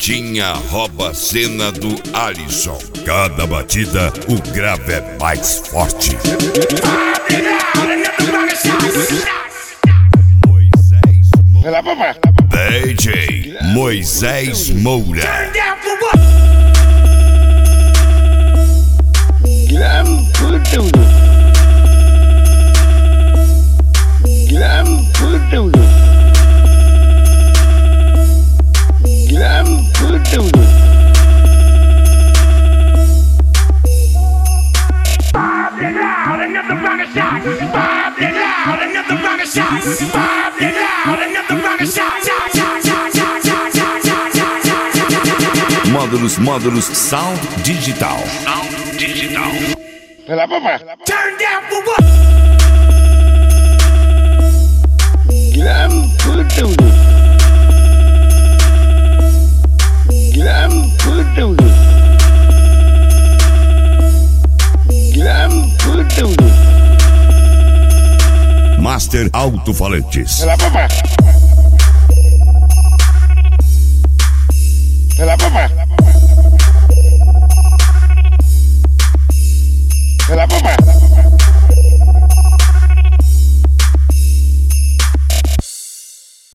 Vitinha rouba a cena do Alisson. Cada batida, o grave é mais forte. DJ Moisés Moura. Módulos Sound Digital. Turn down for what? Master Alto-Falantes. Pela